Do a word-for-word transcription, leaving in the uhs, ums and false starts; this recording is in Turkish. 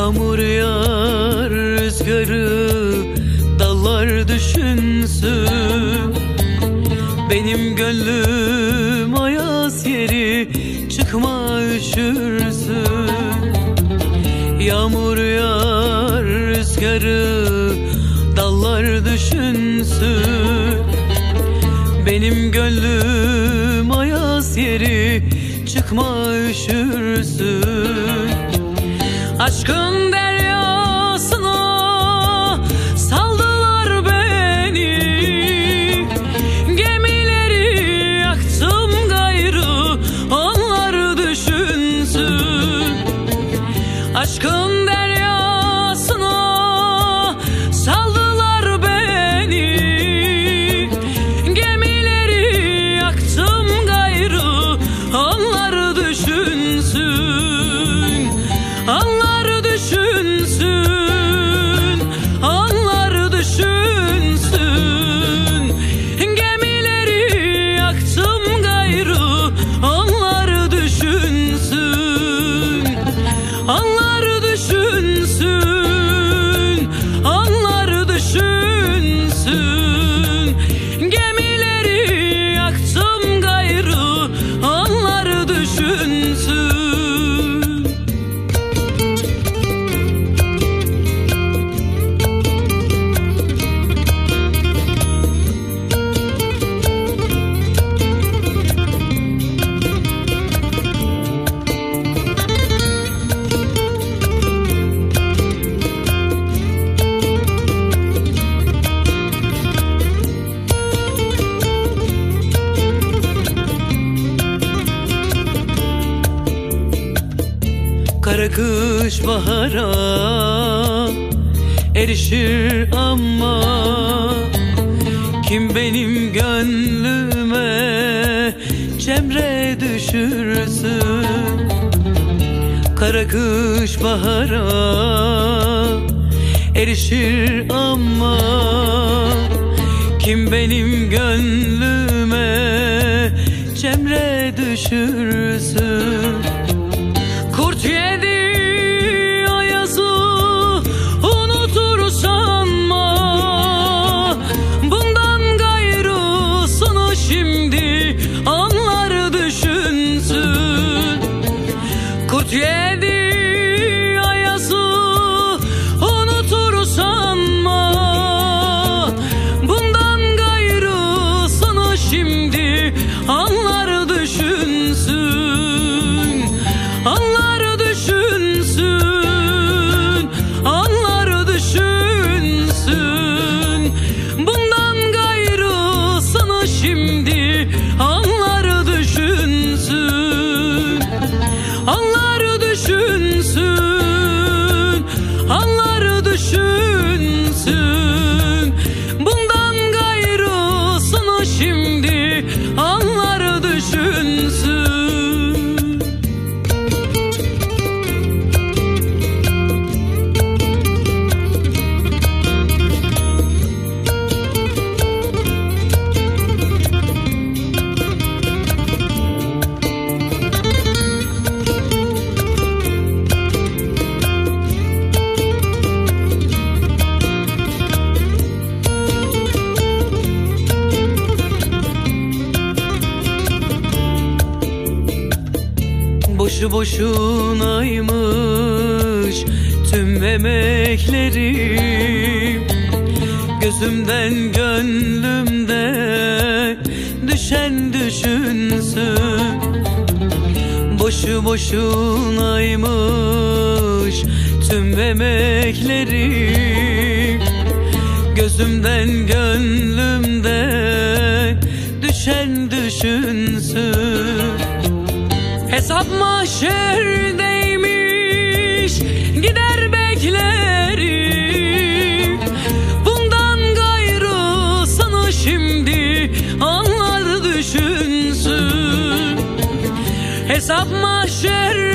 Yağmur yağar, rüzgarı dallar düşünsün. Benim gönlüm ayaz yeri, çıkma üşürsün. Yağmur yağar, rüzgarı dallar düşünsün. Benim gönlüm ayaz yeri, çıkma üşürsün. Aşkın deryasına saldılar beni, gemileri yaktım gayrı onlar düşünsün. Aşkın deryasına saldılar beni, gemileri yaktım gayrı onlar düşünsün. Onlar düşünsün, onlar düşünsün. Gemileri yaktım gayrı onlar düşünsün. Onlar düşünsün, onlar düşünsün. Gemileri yaktım gayrı onlar düşünsün. Kara kış bahara erişir ama kim benim gönlüme cemre düşürsün. Kara kış bahara erişir ama kim benim gönlüme cemre düşürsün. Kurt yedi ayazı unutur sanma, bundan gayrısını şimdi anlar düşünsün. Kurt yedi ayazı unutur sanma, bundan gayrısını şimdi anlar düşünsün. Anlar düşünsün, anlar düşünsün. Bundan gayrısını şimdi anlar düşünsün. Anlar düşünsün, anlar düşünsün. Bundan gayrısını şimdi anlar düşünsün. Boşu boşunaymış tüm emeklerim, gözümden gönlümden düşen düşünsün. Boşu boşunaymış tüm emeklerim, gözümden gönlümden düşen düşünsün. Hesap mahşerdeymiş gider beklerim, bundan gayrısını şimdi anlar düşünsün. Hesap mahşer